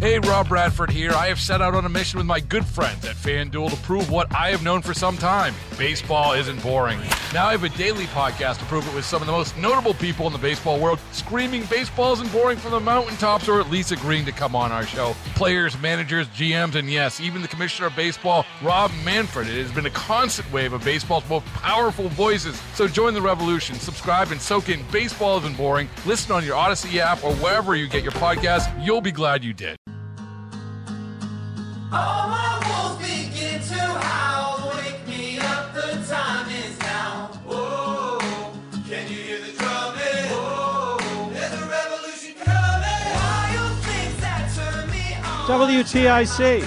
Hey, Rob Bradford here. I have set out on a mission with my good friends at FanDuel to prove what I have known for some time. Baseball isn't boring. Now I have a daily podcast to prove it with some of the most notable people in the baseball world, screaming baseball isn't boring from the mountaintops, or at least agreeing to come on our show. Players, managers, GMs, and yes, even the commissioner of baseball, Rob Manfred. It has been a constant wave of baseball's most powerful voices. So join the revolution. Subscribe and soak in Baseball Isn't Boring. Listen on your Odyssey app or wherever you get your podcasts. You'll be glad you did. All my wolves begin to howl. Wake me up, the time is now. Whoa, can you hear the drumming? Whoa, there's a revolution coming. Wild things that turn me on. WTIC.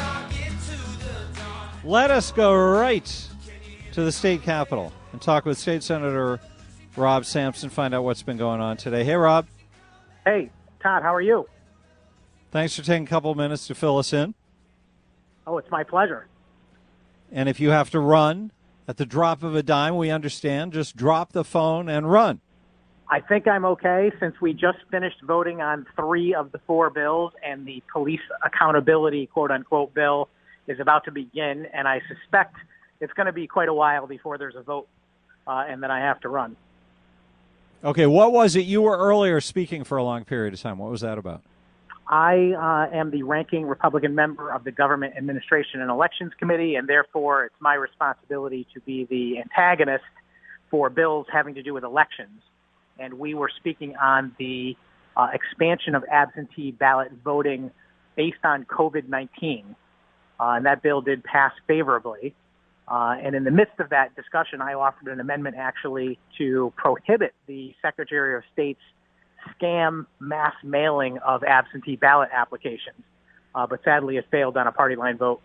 Let us go right to the state capitol and talk with State Senator Rob Sampson, find out what's been going on today. Hey, Rob. Hey, Todd, how are you? Thanks for taking a couple of minutes to fill us in. Oh, it's my pleasure. And if you have to run at the drop of a dime, we understand. Just drop the phone and run. I think I'm okay since we just finished voting on 3 of the 4 bills, and the police accountability, quote-unquote, bill is about to begin, and I suspect it's going to be quite a while before there's a vote, and then I have to run. Okay, what was it? You were earlier speaking for a long period of time. What was that about? I am the ranking Republican member of the Government Administration and Elections Committee, and therefore it's my responsibility to be the antagonist for bills having to do with elections. And we were speaking on the expansion of absentee ballot voting based on COVID-19. And that bill did pass favorably. And in the midst of that discussion, I offered an amendment actually to prohibit the Secretary of State's scam mass mailing of absentee ballot applications. But sadly, it failed on a party line vote.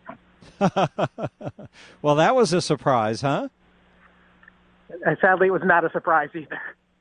Well, that was a surprise, huh? And sadly, it was not a surprise either.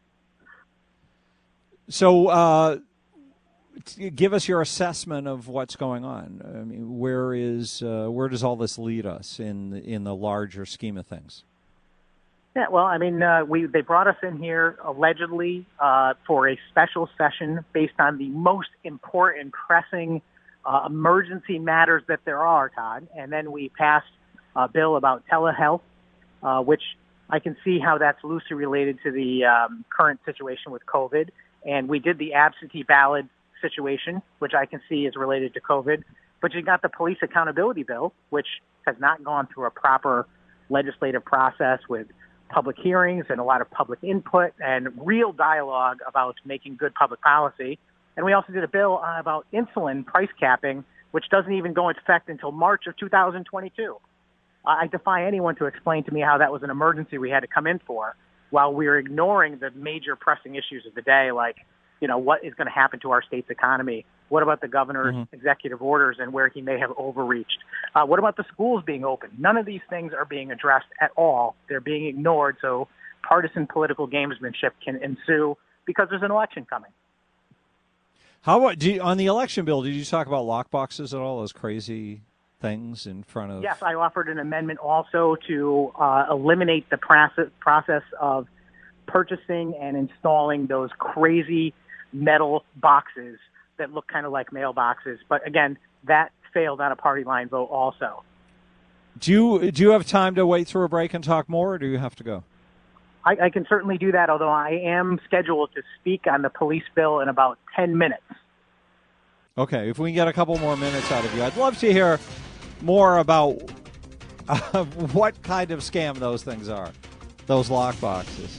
So give us your assessment of what's going on. I mean, where does all this lead us in the larger scheme of things? Yeah, well, I mean, they brought us in here allegedly for a special session based on the most important, pressing emergency matters that there are, Todd. And then we passed a bill about telehealth, which I can see how that's loosely related to the current situation with COVID. And we did the absentee ballot situation, which I can see is related to COVID. But you got the police accountability bill, which has not gone through a proper legislative process with public hearings and a lot of public input and real dialogue about making good public policy. And we also did a bill about insulin price capping, which doesn't even go into effect until March of 2022. I defy anyone to explain to me how that was an emergency we had to come in for while we were ignoring the major pressing issues of the day, like, you know, what is going to happen to our state's economy? What about the governor's executive orders and where he may have overreached? What about the schools being open? None of these things are being addressed at all. They're being ignored, so partisan political gamesmanship can ensue because there's an election coming. How about on the election bill? Did you talk about lockboxes at all? Those crazy things in front of? Yes, I offered an amendment also to eliminate the process of purchasing and installing those crazy metal boxes that look kind of like mailboxes. But again, that failed on a party line vote also. Do you have time to wait through a break and talk more, or do you have to go? I can certainly do that, although I am scheduled to speak on the police bill in about 10 minutes. Okay, if we can get a couple more minutes out of you, I'd love to hear more about what kind of scam those things are, those lock boxes.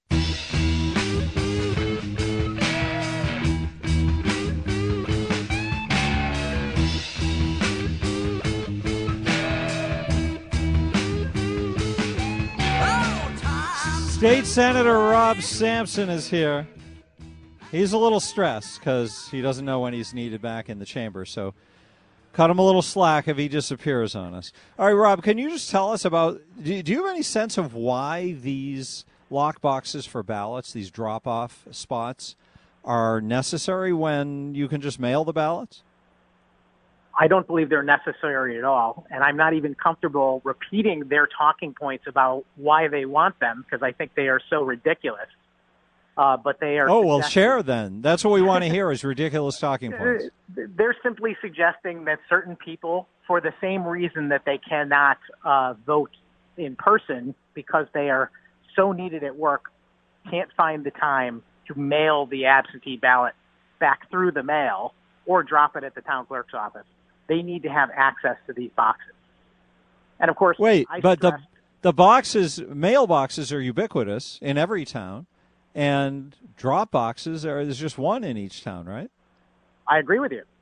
State Senator Rob Sampson is here. He's a little stressed because he doesn't know when he's needed back in the chamber, so cut him a little slack if he disappears on us. All right, Rob, can you just tell us about, do you have any sense of why these lock boxes for ballots, these drop-off spots, are necessary when you can just mail the ballots? I don't believe they're necessary at all, and I'm not even comfortable repeating their talking points about why they want them because I think they are so ridiculous. but they are. Oh, well, suggesting- share then. That's what we want to hear is ridiculous talking points. They're simply suggesting that certain people, for the same reason that they cannot vote in person because they are so needed at work, can't find the time to mail the absentee ballot back through the mail or drop it at the town clerk's office. They need to have access to these boxes. And of course, Wait, I but stressed, the mailboxes are ubiquitous in every town, and drop boxes there's just one in each town, right? I agree with you.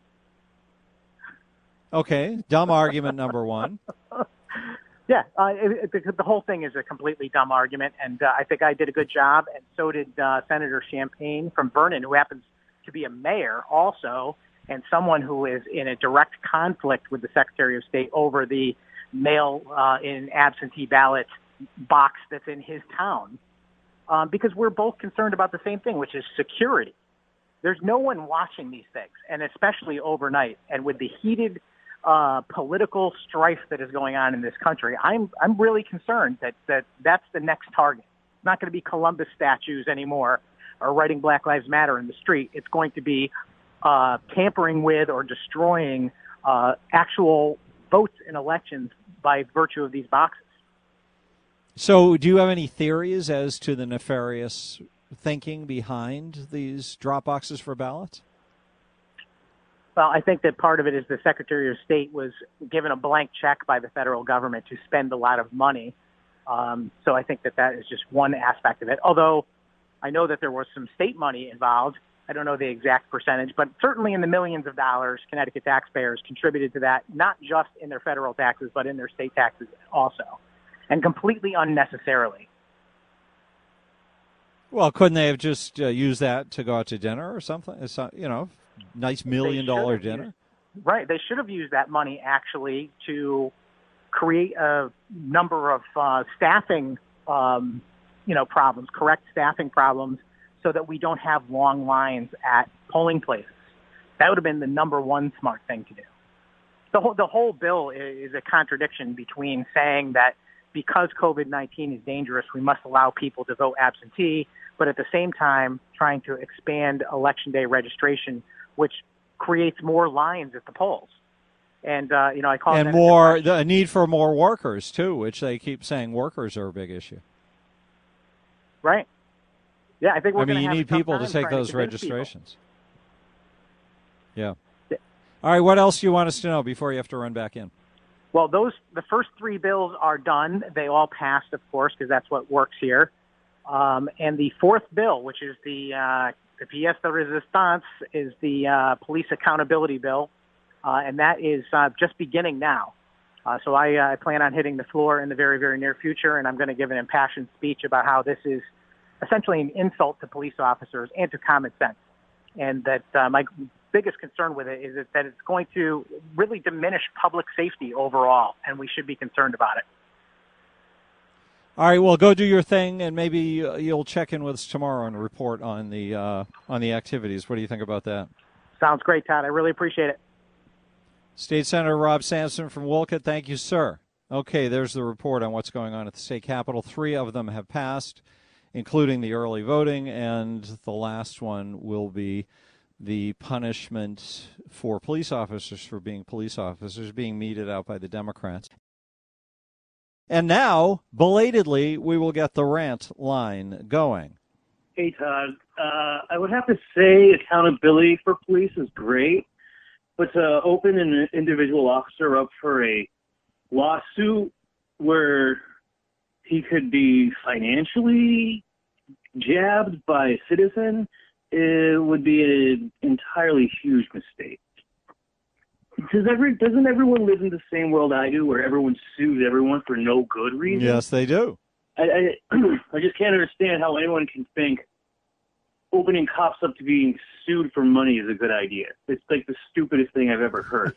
Okay, dumb argument number one. Yeah, the whole thing is a completely dumb argument, and I think I did a good job, and so did Senator Champagne from Vernon, who happens to be a mayor also, and someone who is in a direct conflict with the Secretary of State over the mail-in absentee ballot box that's in his town, because we're both concerned about the same thing, which is security. There's no one watching these things, and especially overnight, and with the heated political strife that is going on in this country, I'm really concerned that that's the next target. It's not going to be Columbus statues anymore or writing Black Lives Matter in the street. It's going to be tampering with or destroying actual votes in elections by virtue of these boxes. So do you have any theories as to the nefarious thinking behind these drop boxes for ballots? Well, I think that part of it is the Secretary of State was given a blank check by the federal government to spend a lot of money. So I think that is just one aspect of it. Although I know that there was some state money involved. I don't know the exact percentage, but certainly in the millions of dollars, Connecticut taxpayers contributed to that, not just in their federal taxes, but in their state taxes also, and completely unnecessarily. Well, couldn't they have just used that to go out to dinner or something? It's, nice $1 million dinner. Right. They should have used that money actually to create a number of staffing, problems, correct staffing problems, so that we don't have long lines at polling places. That would have been the number one smart thing to do. The whole bill is a contradiction between saying that because COVID-19 is dangerous, we must allow people to vote absentee, but at the same time trying to expand Election Day registration, which creates more lines at the polls. And, I call it a need for more workers, too, which they keep saying workers are a big issue. Right. Yeah, I think we're you need people to take those registrations. Yeah. All right, what else do you want us to know before you have to run back in? Well, the first three bills are done. They all passed, of course, because that's what works here. And the fourth bill, which is the pièce de résistance, is the police accountability bill, and that is just beginning now. So I plan on hitting the floor in the very, very near future, and I'm going to give an impassioned speech about how this is essentially an insult to police officers and to common sense, and that my biggest concern with it is that it's going to really diminish public safety overall, and we should be concerned about it. All right, well, go do your thing, and maybe you'll check in with us tomorrow and report on the activities. What do you think about that? Sounds great, Todd. I really appreciate it. State Senator Rob Sampson from Wolcott, thank you, sir. Okay, there's the report on what's going on at the state capitol. 3 of them have passed, including the early voting, and the last one will be the punishment for police officers for being police officers being meted out by the Democrats. And now, belatedly, we will get the rant line going. Hey, Todd. I would have to say accountability for police is great, but to open an individual officer up for a lawsuit where he could be financially jabbed by a citizen, it would be an entirely huge mistake. Doesn't everyone live in the same world I do, where everyone sues everyone for no good reason? Yes, they do. I just can't understand how anyone can think opening cops up to being sued for money is a good idea. It's like the stupidest thing I've ever heard.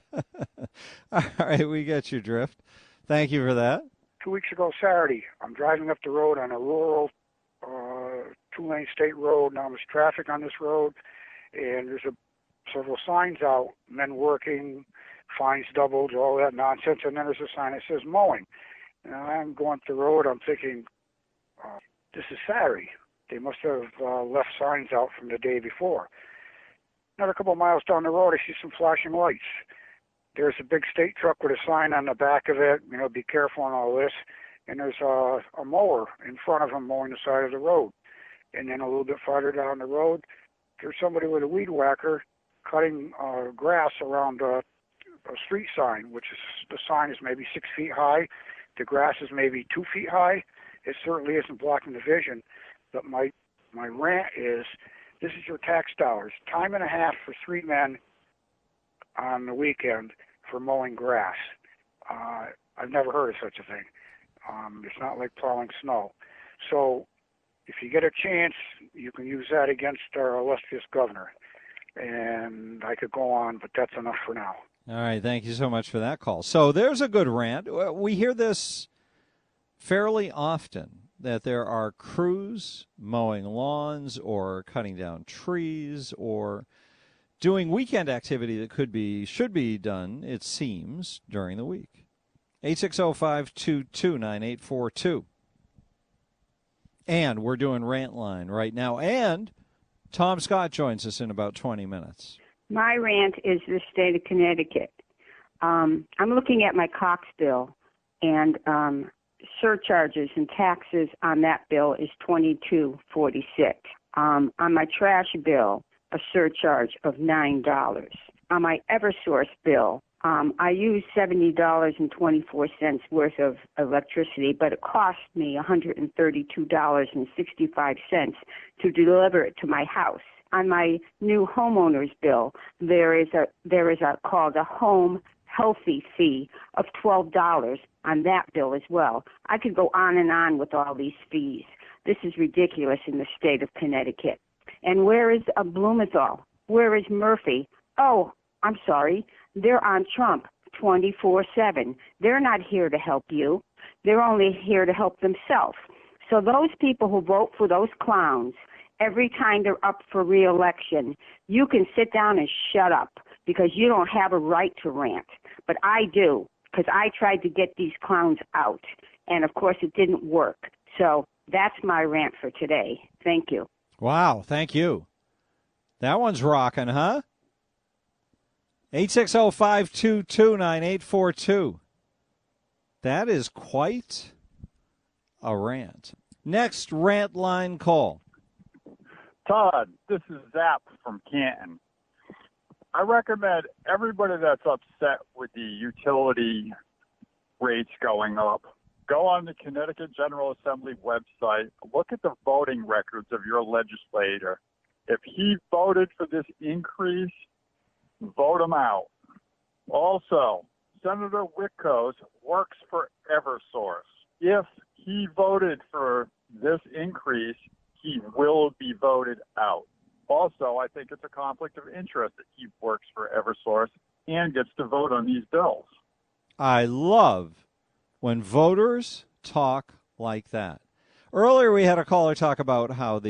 All right, we get your drift. Thank you for that. 2 weeks ago Saturday, I'm driving up the road on a rural 2-lane state road. Now there's traffic on this road, and there's several signs out, men working, fines doubled, all that nonsense, and then there's a sign that says mowing. And I'm going up the road, I'm thinking, this is Saturday. They must have left signs out from the day before. Another couple of miles down the road, I see some flashing lights. There's a big state truck with a sign on the back of it, be careful and all this. And there's a mower in front of him mowing the side of the road. And then a little bit farther down the road, there's somebody with a weed whacker cutting grass around a street sign, which is, the sign is maybe 6 feet high. The grass is maybe 2 feet high. It certainly isn't blocking the vision. But my rant is, this is your tax dollars. Time and a half for 3 men on the weekend for mowing grass. I've never heard of such a thing. It's not like plowing snow. So if you get a chance, you can use that against our illustrious governor. And I could go on, but that's enough for now. All right, thank you so much for that call. So there's a good rant. We hear this fairly often, that there are crews mowing lawns or cutting down trees or doing weekend activity that should be done, it seems, during the week. 860-522-9842. And we're doing Rant Line right now. And Tom Scott joins us in about 20 minutes. My rant is the state of Connecticut. I'm looking at my Cox bill, and surcharges and taxes on that bill is $22.46. On my trash bill, a surcharge of $9. On my Eversource bill, I use $70.24 worth of electricity, but it cost me $132.65 to deliver it to my house. On my new homeowner's bill, there is a called a home healthy fee of $12 on that bill as well. I could go on and on with all these fees. This is ridiculous in the state of Connecticut. And where is Blumenthal? Where is Murphy? Oh, I'm sorry. They're on Trump 24/7. They're not here to help you. They're only here to help themselves. So those people who vote for those clowns, every time they're up for re-election, you can sit down and shut up because you don't have a right to rant. But I do, because I tried to get these clowns out. And, of course, it didn't work. So that's my rant for today. Thank you. Wow, thank you. That one's rocking, huh? 860-522-9842. That is quite a rant. Next rant line call. Todd, this is Zap from Canton. I recommend everybody that's upset with the utility rates going up, go on the Connecticut General Assembly website, look at the voting records of your legislator. If he voted for this increase, vote him out. Also, Senator Witkos works for Eversource. If he voted for this increase, he will be voted out. Also, I think it's a conflict of interest that he works for Eversource and gets to vote on these bills. I love when voters talk like that. Earlier, we had a caller talk about how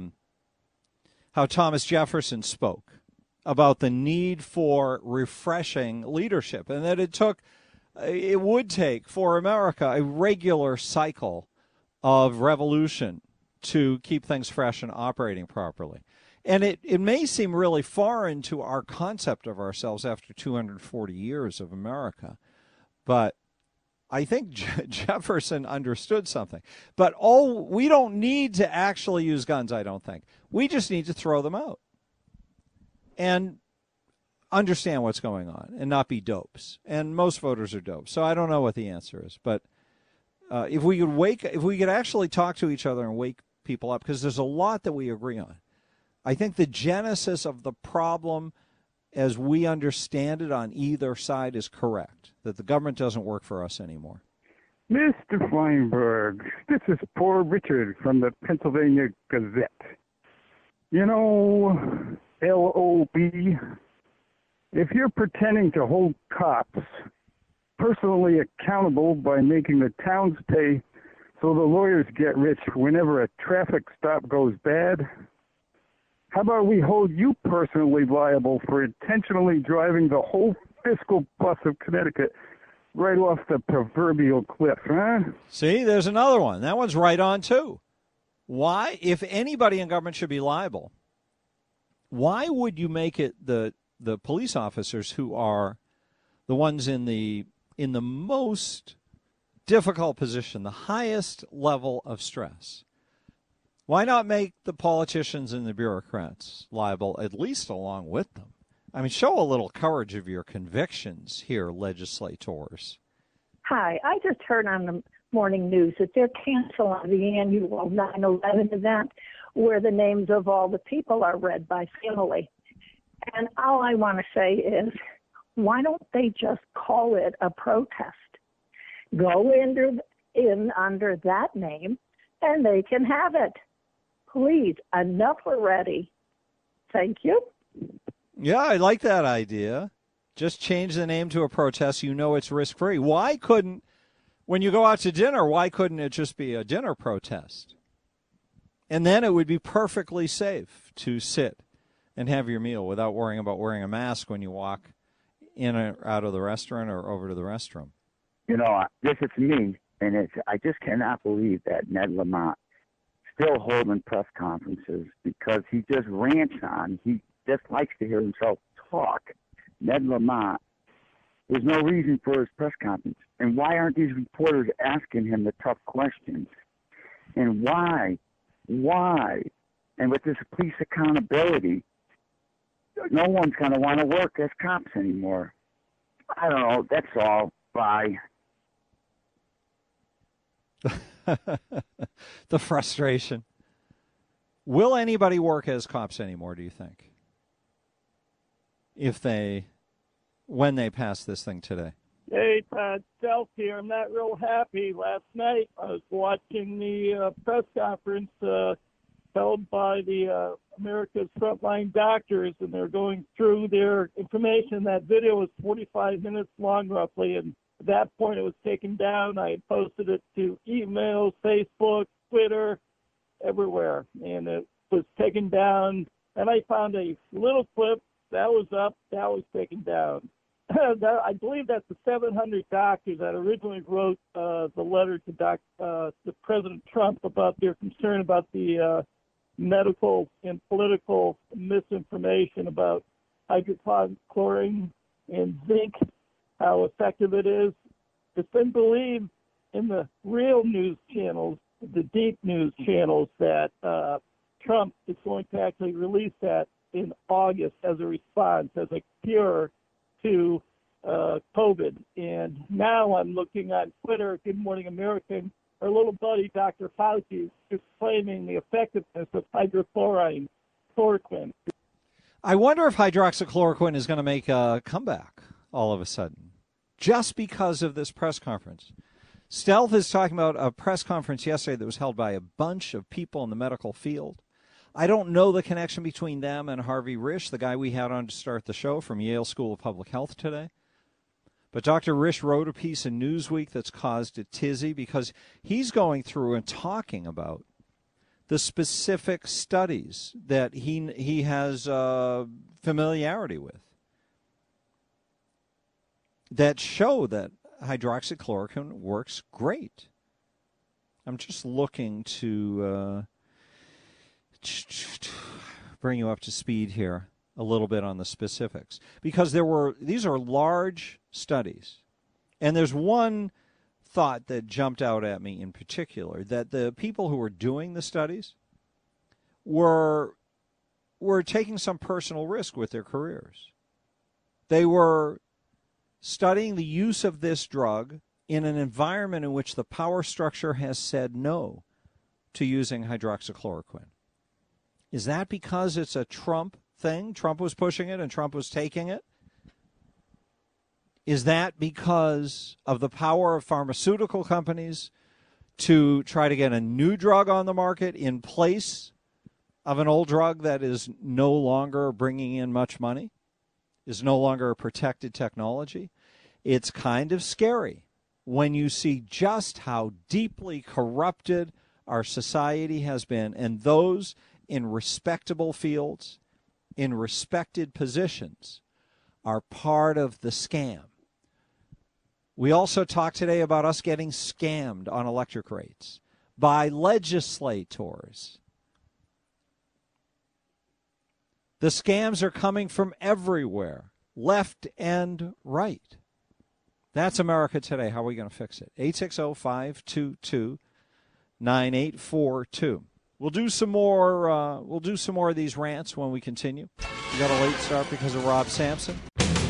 how Thomas Jefferson spoke about the need for refreshing leadership, and that it would take for America a regular cycle of revolution to keep things fresh and operating properly. And it may seem really foreign to our concept of ourselves after 240 years of America, but I think Jefferson understood something. But we don't need to actually use guns, I don't think. We just need to throw them out and understand what's going on and not be dopes. And most voters are dopes, so I don't know what the answer is. But if we could actually talk to each other and wake people up, because there's a lot that we agree on. I think the genesis of the problem as we understand it on either side is correct, that the government doesn't work for us anymore. Mr. Feinberg, this is poor Richard from the Pennsylvania Gazette. You know, LOB, if you're pretending to hold cops personally accountable by making the towns pay so the lawyers get rich whenever a traffic stop goes bad, how about we hold you personally liable for intentionally driving the whole fiscal bus of Connecticut right off the proverbial cliff, huh? See, there's another one. That one's right on, too. Why, if anybody in government should be liable, why would you make it the police officers who are the ones in the most difficult position, the highest level of stress? Why not make the politicians and the bureaucrats liable, at least along with them? I mean, show a little courage of your convictions here, legislators. Hi, I just heard on the morning news that they're canceling the annual 9/11 event where the names of all the people are read by family. And all I want to say is, why don't they just call it a protest? Go in under that name, and they can have it. Please, enough already. Thank you. Yeah, I like that idea. Just change the name to a protest. You know it's risk-free. Why couldn't, when you go out to dinner, why couldn't it just be a dinner protest? And then it would be perfectly safe to sit and have your meal without worrying about wearing a mask when you walk in or out of the restaurant or over to the restroom. You know, this is me, and I just cannot believe that Ned Lamont still holding press conferences because he just rants on. He just likes to hear himself talk. Ned Lamont, there's no reason for his press conference. And why aren't these reporters asking him the tough questions? And why? And with this police accountability, no one's going to want to work as cops anymore. I don't know. That's all. Bye. The frustration. Will anybody work as cops anymore, do you think? When they pass this thing today? Hey, Todd, Self here. I'm not real happy. Last night I was watching the press conference held by the America's Frontline Doctors, and they're going through their information. That video was 45 minutes long, roughly, and at that point it was taken down. I had posted it to email, Facebook, Twitter, everywhere, and it was taken down. And I found a little clip that was up, that was taken down. I believe that's the 700 doctors that originally wrote the letter to President Trump about their concern about the medical and political misinformation about hydrochloroquine and zinc, how effective it is. It's been believed in the real news channels, the deep news channels, that Trump is going to actually release that in August as a response, as a cure to COVID. And now I'm looking on Twitter, Good Morning American, our little buddy, Dr. Fauci, is claiming the effectiveness of hydrochloroquine. I wonder if hydroxychloroquine is going to make a comeback all of a sudden, just because of this press conference. Stealth is talking about a press conference yesterday that was held by a bunch of people in the medical field. I don't know the connection between them and Harvey Risch, the guy we had on to start the show from Yale School of Public Health today. But Dr. Risch wrote a piece in Newsweek that's caused a tizzy because he's going through and talking about the specific studies that he has familiarity with that show that hydroxychloroquine works great. I'm just looking to bring you up to speed here a little bit on the specifics, because these are large studies, and there's one thought that jumped out at me in particular, that the people who were doing the studies were taking some personal risk with their careers. They were studying the use of this drug in an environment in which the power structure has said no to using hydroxychloroquine. Is that because it's a Trump thing? Trump was pushing it and Trump was taking it? Is that because of the power of pharmaceutical companies to try to get a new drug on the market in place of an old drug that is no longer bringing in much money, is no longer a protected technology? It's kind of scary when you see just how deeply corrupted our society has been, and those in respectable fields, in respected positions, are part of the scam. We also talked today about us getting scammed on electric rates by legislators. The scams are coming from everywhere, left and right. That's America Today. How are we going to fix it? 860-522-9842. We'll do some more. We'll do some more of these rants when we continue. We got a late start because of Rob Sampson.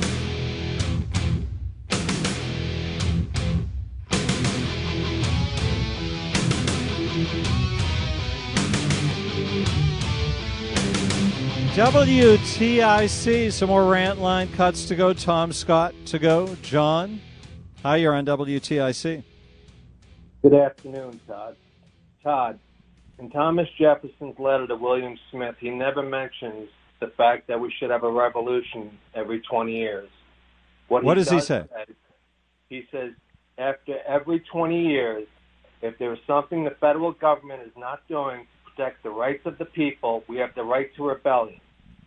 WTIC, some more rant line cuts to go. Tom Scott to go. John, hi, you're on WTIC. Good afternoon, Todd. Todd, in Thomas Jefferson's letter to William Smith, he never mentions the fact that we should have a revolution every 20 years. What does he say? He says, after every 20 years, if there is something the federal government is not doing to protect the rights of the people, we have the right to rebellion.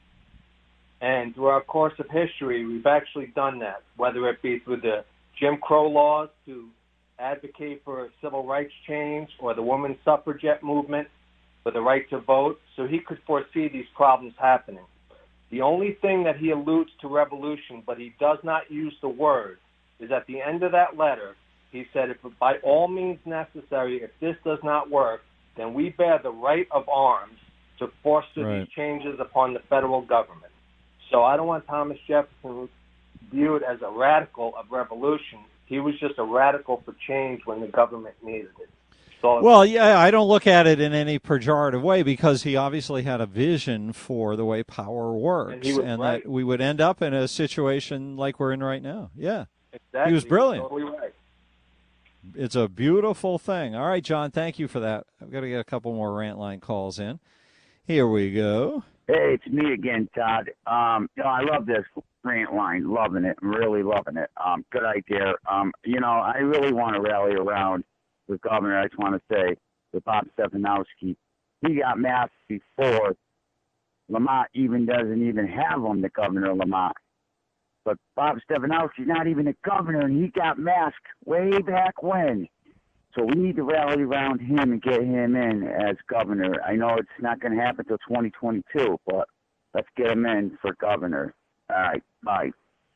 And through our course of history, we've actually done that, whether it be through the Jim Crow laws to advocate for civil rights change or the women's suffragette movement for the right to vote. So he could foresee these problems happening. The only thing that he alludes to revolution, but he does not use the word, is at the end of that letter, he said, if by all means necessary, if this does not work, then we bear the right of arms to foster these changes upon the federal government. So I don't want Thomas Jefferson viewed as a radical of revolution. He was just a radical for change when the government needed it. So, well, yeah, I don't look at it in any pejorative way because he obviously had a vision for the way power works and that we would end up in a situation like we're in right now. Yeah, exactly. He was brilliant. Totally right. It's a beautiful thing. All right, John, thank you for that. I've got to get a couple more rant line calls in. Here we go. Hey, it's me again, Todd. I love this rant line. Loving it. Really loving it. Good idea. I really want to rally around the governor. I just want to say with Bob Stefanowski, he got masked before Lamont even doesn't even have him, the governor of Lamont. But Bob Stefanowski's not even a governor, and he got masked way back when. So we need to rally around him and get him in as governor. I know it's not going to happen until 2022, but let's get him in for governor. All right, bye.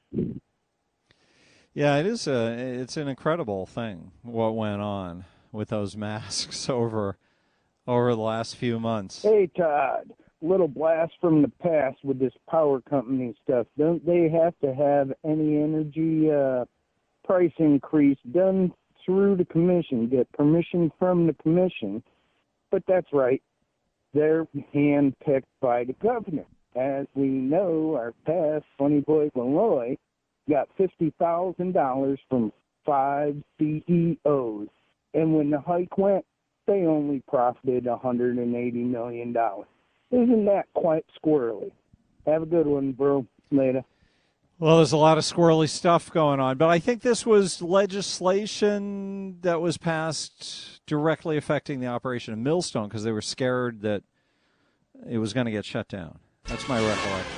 Yeah, it is. It's an incredible thing what went on with those masks over the last few months. Hey, Todd, little blast from the past with this power company stuff. Don't they have to have any energy price increase done through the commission, get permission from the commission? But that's right. They're handpicked by the governor. As we know, our past Funny Boy Malloy got $50,000 from 5 CEOs. And when the hike went, they only profited $180 million. Isn't that quite squirrely? Have a good one, bro. Later. Well, there's a lot of squirrely stuff going on, but I think this was legislation that was passed directly affecting the operation of Millstone because they were scared that it was going to get shut down. That's my recollection.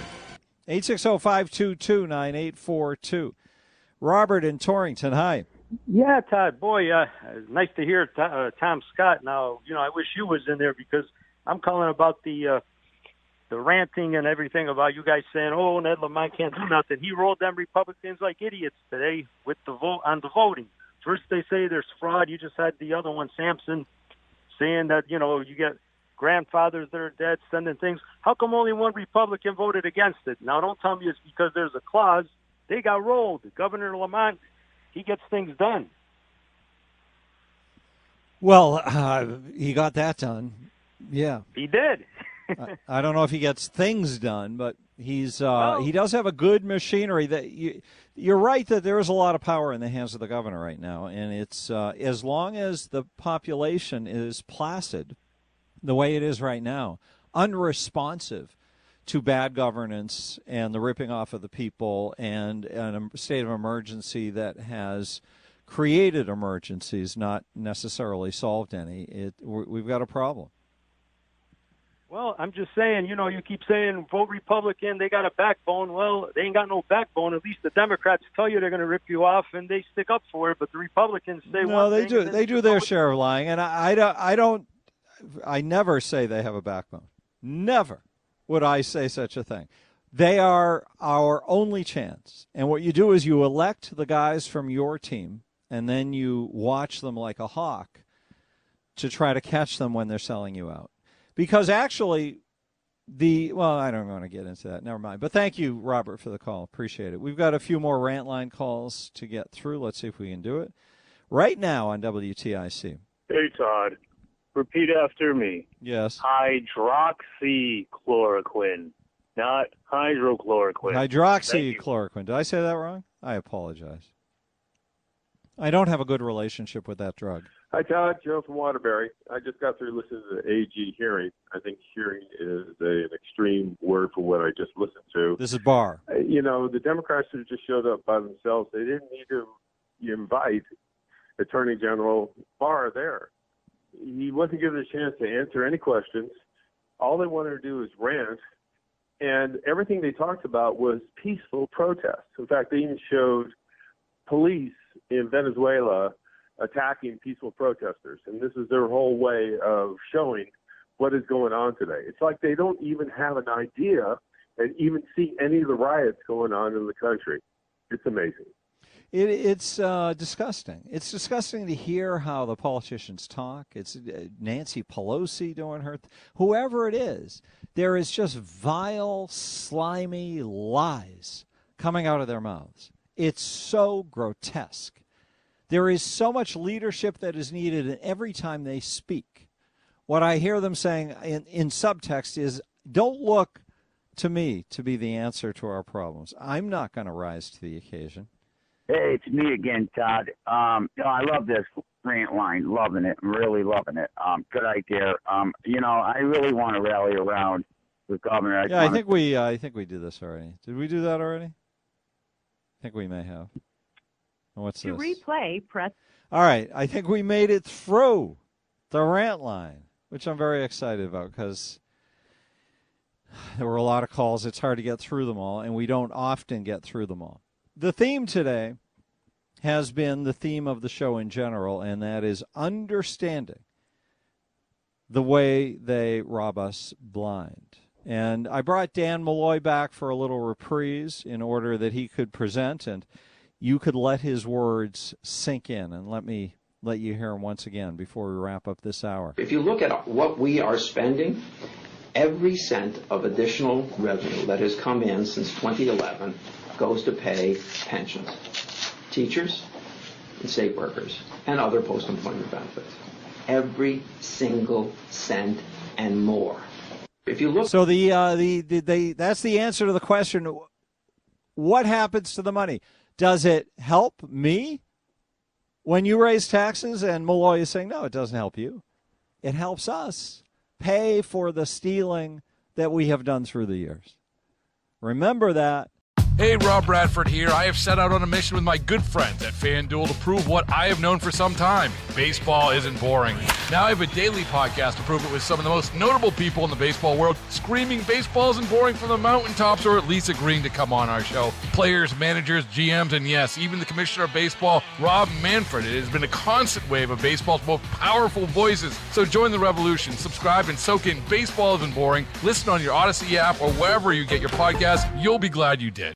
860-522-9842. Robert in Torrington, hi. Yeah, Todd, boy, nice to hear Tom Scott. Now, I wish you was in there because I'm calling about the ranting and everything about you guys saying, oh, Ned Lamont can't do nothing. He rolled them Republicans like idiots today with the vote on the voting. First they say there's fraud. You just had the other one, Sampson, saying that, you get grandfathers that are dead sending things. How come only one Republican voted against it? Now, don't tell me it's because there's a clause. They got rolled. Governor Lamont, he gets things done. Well, he got that done. Yeah. He did. I don't know if he gets things done, but he does have a good machinery. That you're right that there is a lot of power in the hands of the governor right now, and it's as long as the population is placid, the way it is right now, unresponsive to bad governance and the ripping off of the people and a state of emergency that has created emergencies, not necessarily solved any. We've got a problem. Well, I'm just saying, you keep saying vote Republican, they got a backbone. Well, they ain't got no backbone. At least the Democrats tell you they're going to rip you off, and they stick up for it. But the Republicans say no, they do. They do their share of lying, and I never say they have a backbone. Never would I say such a thing. They are our only chance. And what you do is you elect the guys from your team, and then you watch them like a hawk to try to catch them when they're selling you out. Because actually, I don't want to get into that. Never mind. But thank you, Robert, for the call. Appreciate it. We've got a few more rant line calls to get through. Let's see if we can do it. Right now on WTIC. Hey, Todd. Repeat after me. Yes. Hydroxychloroquine, not hydrochloroquine. Hydroxychloroquine. Did I say that wrong? I apologize. I don't have a good relationship with that drug. Hi, Todd. Joe from Waterbury. I just got through listening to the AG hearing. I think hearing is an extreme word for what I just listened to. This is Barr. The Democrats should have just showed up by themselves. They didn't need to invite Attorney General Barr there. He wasn't given a chance to answer any questions. All they wanted to do is rant, and everything they talked about was peaceful protests. In fact, they even showed police in Venezuela attacking peaceful protesters, and this is their whole way of showing what is going on today. It's like they don't even have an idea and even see any of the riots going on in the country. It's amazing. It's disgusting. It's disgusting to hear how the politicians talk. It's Nancy Pelosi doing her whoever it is. There is just vile, slimy lies coming out of their mouths. It's so grotesque. There is so much leadership that is needed, and every time they speak, what I hear them saying in subtext is, don't look to me to be the answer to our problems. I'm not going to rise to the occasion. Hey, it's me again, Todd. I love this rant line. Loving it. Really loving it. Good idea. I really want to rally around the governor. I think we did this already. Did we do that already? I think we may have. What's this? To replay, press. All right. I think we made it through the rant line, which I'm very excited about because there were a lot of calls. It's hard to get through them all, and we don't often get through them all. The theme today has been the theme of the show in general, and that is understanding the way they rob us blind. And I brought Dan Malloy back for a little reprise in order that he could present, and you could let his words sink in. And let you hear them once again before we wrap up this hour. If you look at what we are spending, every cent of additional revenue that has come in since 2011 goes to pay pensions, teachers, and state workers, and other post-employment benefits. Every single cent and more. If you look, so that's the answer to the question: what happens to the money? Does it help me when you raise taxes? And Malloy is saying, no, it doesn't help you. It helps us pay for the stealing that we have done through the years. Remember that. Hey, Rob Bradford here. I have set out on a mission with my good friends at FanDuel to prove what I have known for some time. Baseball isn't boring. Now I have a daily podcast to prove it with some of the most notable people in the baseball world, screaming baseball isn't boring from the mountaintops, or at least agreeing to come on our show. Players, managers, GMs, and yes, even the commissioner of baseball, Rob Manfred. It has been a constant wave of baseball's most powerful voices. So join the revolution. Subscribe and soak in Baseball Isn't Boring. Listen on your Odyssey app or wherever you get your podcasts. You'll be glad you did.